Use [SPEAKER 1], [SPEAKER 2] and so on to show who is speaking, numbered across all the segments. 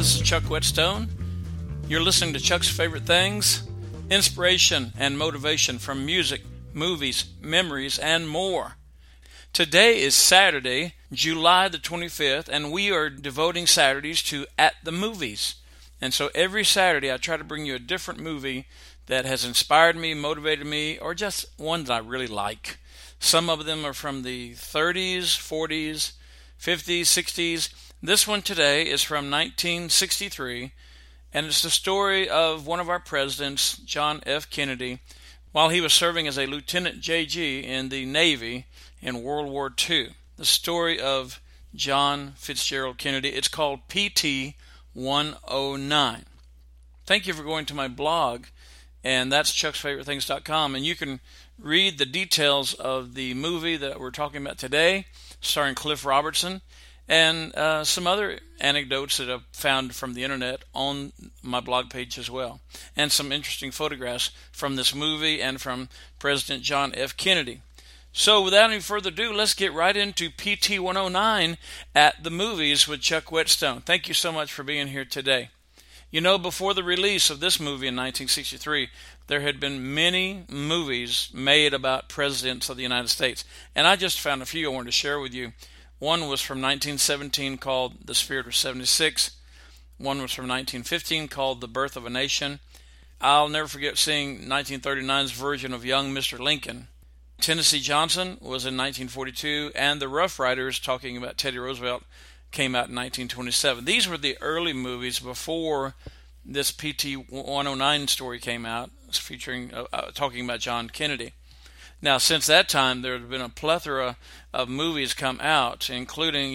[SPEAKER 1] this is Chuck Whetstone. You're listening to Chuck's Favorite Things, inspiration and motivation from music, movies, memories, and more. Today is Saturday, July the 25th, and we are devoting Saturdays to At the Movies. And so every Saturday I try to bring you a different movie that has inspired me, motivated me, or just one that I really like. Some of them are from the 30s, 40s, 50s, 60s. This one today is from 1963, and it's the story of one of our presidents, John F. Kennedy, while he was serving as a Lieutenant JG in the Navy in World War II. The story of John Fitzgerald Kennedy. It's called PT 109. Thank you for going to my blog, and that's chucksfavoritethings.com, and you can read the details of the movie that we're talking about today, starring Cliff Robertson, and some other anecdotes that I've found from the internet on my blog page as well, and some interesting photographs from this movie and from President John F. Kennedy. So without any further ado, let's get right into PT 109 At the Movies with Chuck Whetstone. Thank you so much for being here today. You know, before the release of this movie in 1963, there had been many movies made about presidents of the United States, and I just found a few I wanted to share with you. One was from 1917 called The Spirit of 76. One was from 1915 called The Birth of a Nation. I'll never forget seeing 1939's version of Young Mr. Lincoln. Tennessee Johnson was in 1942, and The Rough Riders, talking about Teddy Roosevelt, came out in 1927. These were the early movies before this PT 109 story came out, featuring talking about John Kennedy. Now, since that time, there have been a plethora of movies come out, including,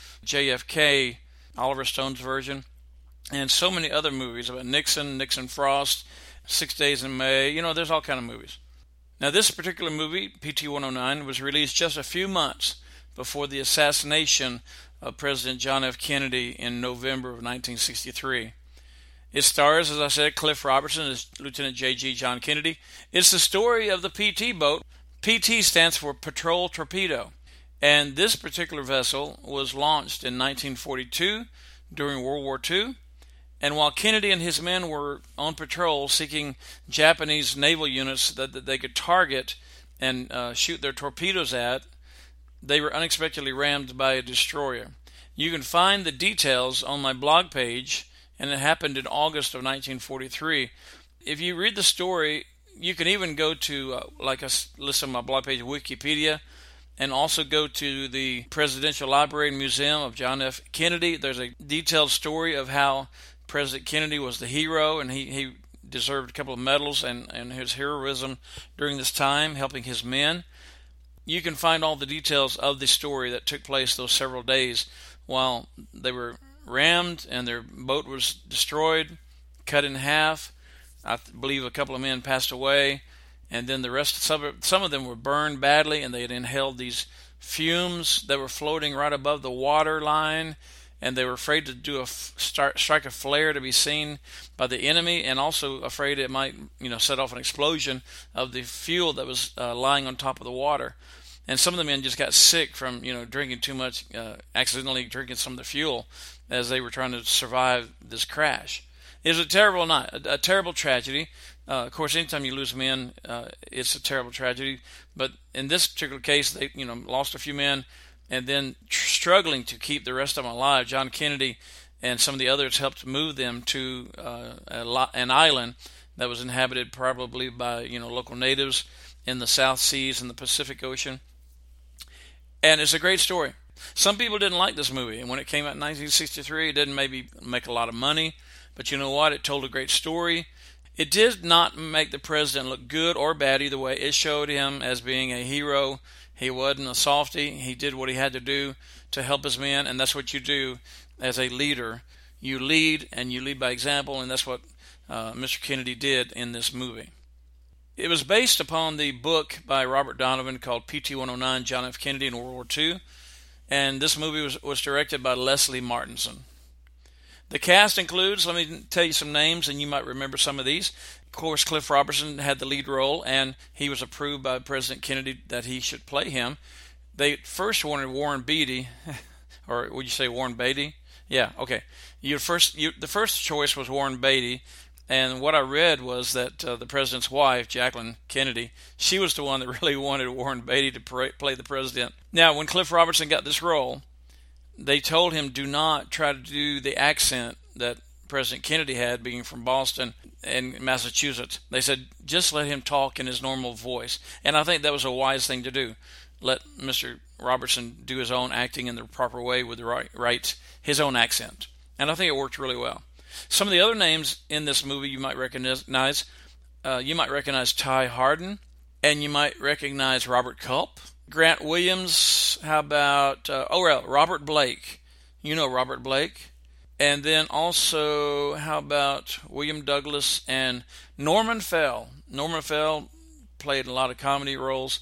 [SPEAKER 1] JFK, Oliver Stone's version, and so many other movies about Nixon Frost, 6 Days in May. There's all kind of movies. Now, this particular movie, PT 109, was released just a few months before the assassination of President John F. Kennedy in November of 1963. It stars, as I said, Cliff Robertson as Lieutenant J.G. John Kennedy. It's the story of the PT boat. PT stands for Patrol Torpedo, and this particular vessel was launched in 1942 during World War II, and while Kennedy and his men were on patrol seeking Japanese naval units that they could target and shoot their torpedoes at, they were unexpectedly rammed by a destroyer. You can find the details on my blog page, and it happened in August of 1943. If you read the story, you can even go to, like I list on my blog page, Wikipedia, and also go to the Presidential Library and Museum of John F. Kennedy. There's a detailed story of how President Kennedy was the hero, and he deserved a couple of medals and his heroism during this time, helping his men. You can find all the details of the story that took place those several days while they were rammed and their boat was destroyed, cut in half. I believe a couple of men passed away, and then the rest, some of them were burned badly, and they had inhaled these fumes that were floating right above the water line, and they were afraid to do strike a flare to be seen by the enemy, and also afraid it might set off an explosion of the fuel that was lying on top of the water. And some of the men just got sick from drinking too much, accidentally drinking some of the fuel as they were trying to survive this crash. It was a terrible night, a terrible tragedy. Of course, anytime you lose men, it's a terrible tragedy. But in this particular case, they lost a few men, and then struggling to keep the rest of them alive. John Kennedy and some of the others helped move them to an island that was inhabited probably by local natives in the South Seas and the Pacific Ocean. And it's a great story. Some people didn't like this movie, and when it came out in 1963, it didn't maybe make a lot of money, but you know what? It told a great story. It did not make the president look good or bad either way. It showed him as being a hero. He wasn't a softy. He did what he had to do to help his men, and that's what you do as a leader. You lead, and you lead by example, and that's what Mr. Kennedy did in this movie. It was based upon the book by Robert Donovan called PT 109, John F. Kennedy in World War II, and this movie was directed by Leslie Martinson. The cast includes, let me tell you some names, and you might remember some of these. Of course, Cliff Robertson had the lead role, and he was approved by President Kennedy that he should play him. They first wanted Warren Beatty, or would you say Warren Beatty? Yeah, okay. The first choice was Warren Beatty, and what I read was that the president's wife, Jacqueline Kennedy, she was the one that really wanted Warren Beatty to play the president. Now, when Cliff Robertson got this role, they told him, do not try to do the accent that President Kennedy had, being from Boston and Massachusetts. They said, just let him talk in his normal voice. And I think that was a wise thing to do. Let Mr. Robertson do his own acting in the proper way with the his own accent. And I think it worked really well. Some of the other names in this movie you might recognize. You might recognize Ty Hardin, and you might recognize Robert Culp, Grant Williams. How about Robert Blake? You know Robert Blake. And then also, how about William Douglas and Norman Fell? Norman Fell played a lot of comedy roles.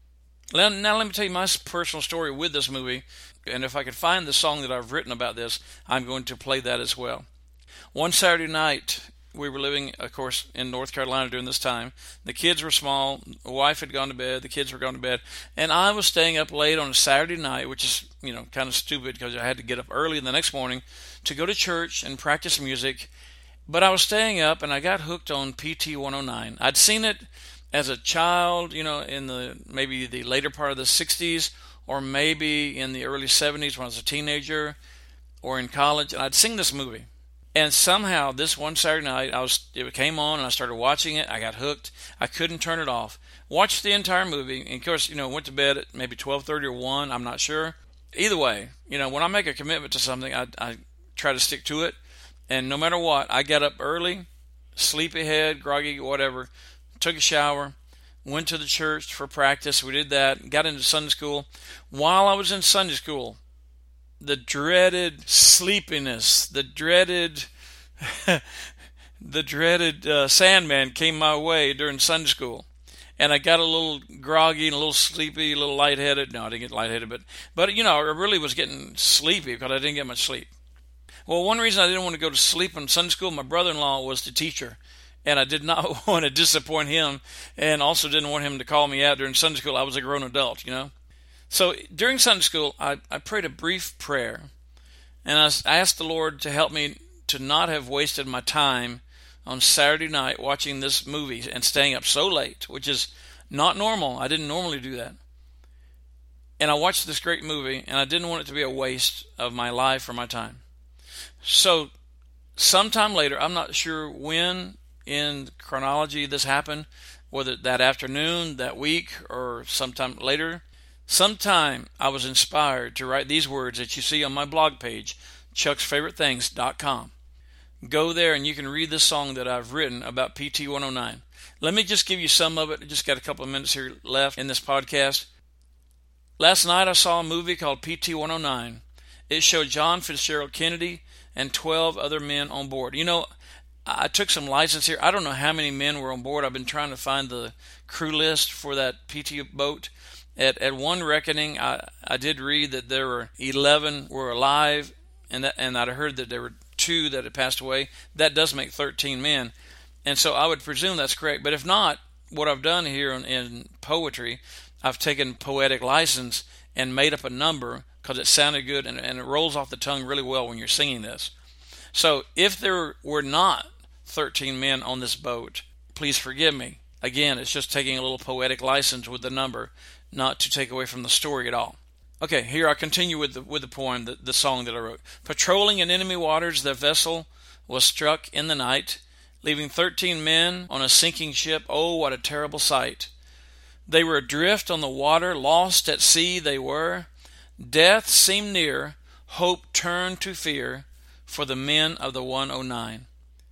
[SPEAKER 1] Now let me tell you my personal story with this movie. And if I could find the song that I've written about this, I'm going to play that as well. One Saturday night, we were living, of course, in North Carolina during this time. The kids were small. The wife had gone to bed. The kids were gone to bed. And I was staying up late on a Saturday night, which is, kind of stupid because I had to get up early the next morning to go to church and practice music. But I was staying up, and I got hooked on PT 109. I'd seen it as a child, in maybe the later part of the 60s, or maybe in the early 70s when I was a teenager or in college, and I'd seen this movie. And somehow, this one Saturday night, it came on, and I started watching it. I got hooked. I couldn't turn it off. Watched the entire movie, and of course, went to bed at maybe 12:30 or 1. I'm not sure. Either way, when I make a commitment to something, I try to stick to it. And no matter what, I got up early, sleepyhead, groggy, whatever, took a shower, went to the church for practice. We did that, got into Sunday school. While I was in Sunday school, the dreaded sleepiness, the dreaded Sandman came my way during Sunday school. And I got a little groggy and a little sleepy, a little lightheaded. No, I didn't get lightheaded, but I really was getting sleepy because I didn't get much sleep. Well, one reason I didn't want to go to sleep in Sunday school, my brother-in-law was the teacher, and I did not want to disappoint him, and also didn't want him to call me out during Sunday school. I was a grown adult, So during Sunday school, I prayed a brief prayer, and I asked the Lord to help me to not have wasted my time on Saturday night watching this movie and staying up so late, which is not normal. I didn't normally do that. And I watched this great movie, and I didn't want it to be a waste of my life or my time. So sometime later, I'm not sure when in chronology this happened, whether that afternoon, that week, or sometime later. Sometime I was inspired to write these words that you see on my blog page, chucksfavoritethings.com. Go there and you can read this song that I've written about PT 109. Let me just give you some of it. I just got a couple of minutes here left in this podcast. Last night I saw a movie called PT 109. It showed John Fitzgerald Kennedy and 12 other men on board. I took some license here. I don't know how many men were on board. I've been trying to find the crew list for that PT boat. At one reckoning, I did read that there were 11 were alive, and I'd heard that there were 2 that had passed away. That does make 13 men, and so I would presume that's correct. But if not, what I've done here in poetry, I've taken poetic license and made up a number because it sounded good, and it rolls off the tongue really well when you're singing this. So if there were not 13 men on this boat, please forgive me. Again, it's just taking a little poetic license with the number, not to take away from the story at all. Okay, here I continue with the poem, the song that I wrote. Patrolling in enemy waters, the vessel was struck in the night, leaving 13 men on a sinking ship. Oh, what a terrible sight. They were adrift on the water, lost at sea they were. Death seemed near, hope turned to fear for the men of the 109.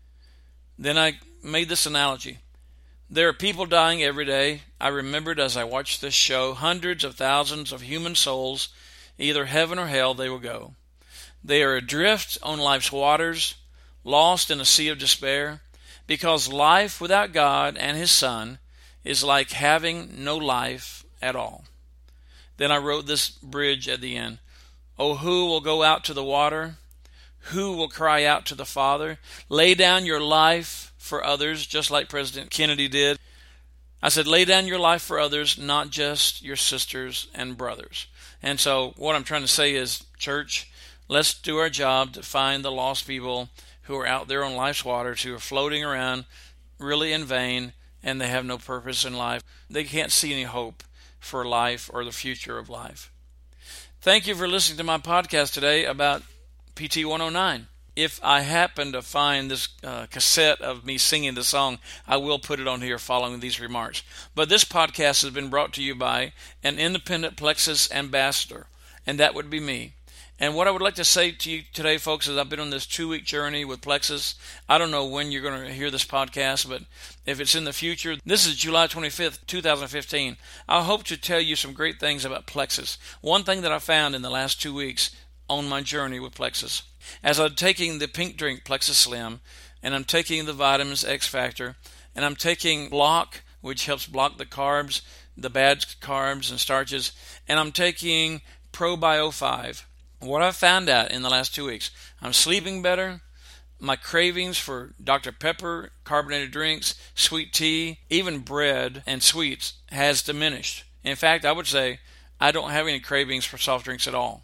[SPEAKER 1] Then I made this analogy. There are people dying every day. I remembered as I watched this show, hundreds of thousands of human souls, either heaven or hell they will go. They are adrift on life's waters, lost in a sea of despair, because life without God and His Son is like having no life at all. Then I wrote this bridge at the end. Oh, who will go out to the water? Who will cry out to the Father? Lay down your life for others, just like President Kennedy did. I said, lay down your life for others, not just your sisters and brothers. And so what I'm trying to say is, church, Let's do our job to find the lost people who are out there on life's waters, who are floating around really in vain, and they have no purpose in life. They can't see any hope for life or the future of life. Thank you for listening to my podcast today about PT 109. If I happen to find this cassette of me singing the song, I will put it on here following these remarks. But this podcast has been brought to you by an independent Plexus ambassador, and that would be me. And what I would like to say to you today, folks, is I've been on this 2-week journey with Plexus. I don't know when you're going to hear this podcast, but if it's in the future, this is July 25th, 2015. I hope to tell you some great things about Plexus. One thing that I found in the last 2 weeks on my journey with Plexus, as I'm taking the pink drink Plexus Slim, and I'm taking the vitamins X Factor, and I'm taking Block, which helps block the carbs, the bad carbs and starches, and I'm taking ProBio 5. What I've found out in the last 2 weeks, I'm sleeping better. My cravings for Dr. Pepper, carbonated drinks, sweet tea, even bread and sweets has diminished. In fact, I would say I don't have any cravings for soft drinks at all.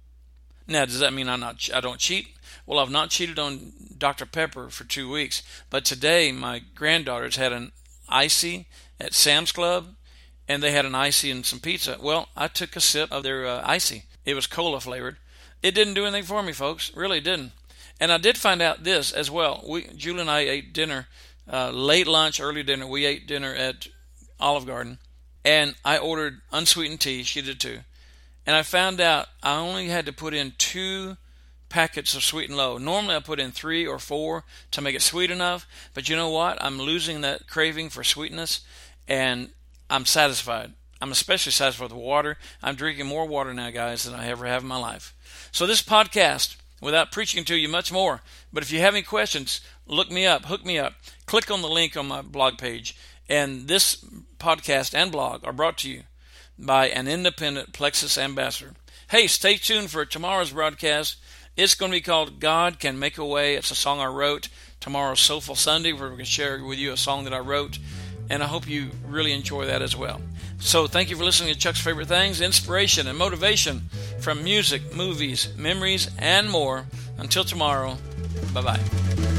[SPEAKER 1] Now, does that mean I don't cheat? Well, I've not cheated on Dr. Pepper for 2 weeks, but today my granddaughters had an icy at Sam's Club, and they had an icy and some pizza. Well, I took a sip of their icy. It was cola flavored. It didn't do anything for me, folks. Really didn't. And I did find out this as well. Julie and I ate dinner, late lunch, early dinner. We ate dinner at Olive Garden, and I ordered unsweetened tea. She did too. And I found out I only had to put in 2 packets of Sweet and Low. Normally I put in 3 or 4 to make it sweet enough. But you know what? I'm losing that craving for sweetness, and I'm satisfied. I'm especially satisfied with water. I'm drinking more water now, guys, than I ever have in my life. So this podcast, without preaching to you much more, but if you have any questions, look me up, hook me up. Click on the link on my blog page. And this podcast and blog are brought to you by an independent Plexus ambassador. Hey, stay tuned for tomorrow's broadcast. It's going to be called God Can Make a Way. It's a song I wrote. Tomorrow's Soulful Sunday, where we're going to share with you a song that I wrote. And I hope you really enjoy that as well. So thank you for listening to Chuck's Favorite Things, inspiration and motivation from music, movies, memories, and more. Until tomorrow, bye-bye.